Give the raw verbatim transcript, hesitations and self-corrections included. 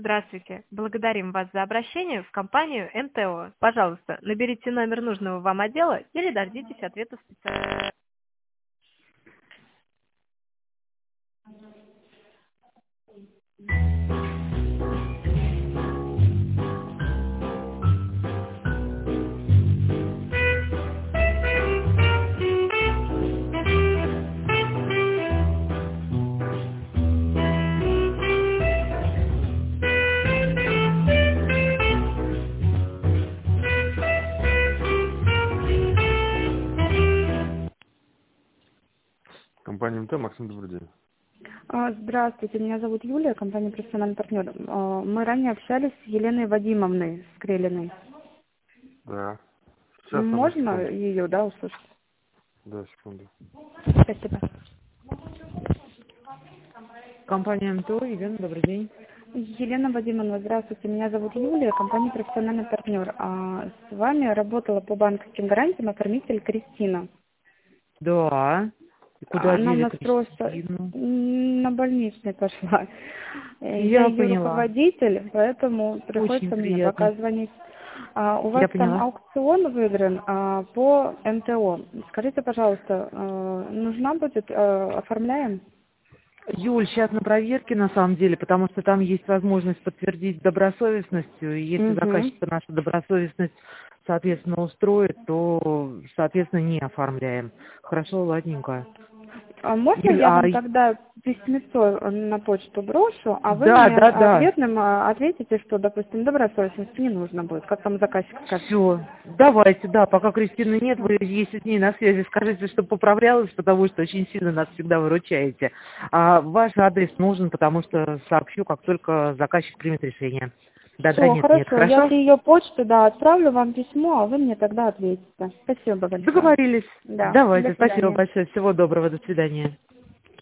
Здравствуйте. Благодарим вас за обращение в компанию эн тэ о. Пожалуйста, наберите номер нужного вам отдела или дождитесь ответа специалиста. Компания МТ, Максим, добрый день. А, Здравствуйте, меня зовут Юлия, компания «Профессиональный партнер». А, Мы ранее общались с Еленой Вадимовной Скрелиной. Да. Сейчас, одну Можно секунду. ее, да, услышать? Да, секунду. Спасибо. Компания МТО, Елена, добрый день. Елена Вадимовна, здравствуйте, меня зовут Юлия, компания «Профессиональный партнер». А с вами работала по банковским гарантиям оформитель Кристина. Да. И куда Она у дели нас просто Кристину? м, на больничный пошла. Э, Я Я ее поняла. руководитель, поэтому Очень приходится мне пока приятно. звонить. А, у вас Я там поняла. аукцион выигран а, по эн тэ о. Скажите, пожалуйста, э, нужна будет, э, оформляем? Юль, сейчас на проверке на самом деле, потому что там есть возможность подтвердить добросовестностью. И если Угу. заказчика наша добросовестность, соответственно, устроит, то, соответственно, не оформляем. Хорошо, ладненько. А можно Юль, я а... вам тогда письмецо на почту брошу, а вы Да, мне да, да. ответным а, ответите, что, допустим, добросовестности не нужно будет, как там заказчик скажет? Все, давайте, да, пока Кристины нет, вы, если с ней на связи, скажите, что поправлялась, потому что очень сильно нас всегда выручаете. А ваш адрес нужен, потому что сообщу, как только заказчик примет решение. Да-да, Все, нет-нет, хорошо. Я с хорошо? ее почты, да, отправлю вам письмо, а вы мне тогда ответите. Спасибо большое. Договорились. Да, до Давайте, спасибо свидания. большое, всего доброго, до свидания.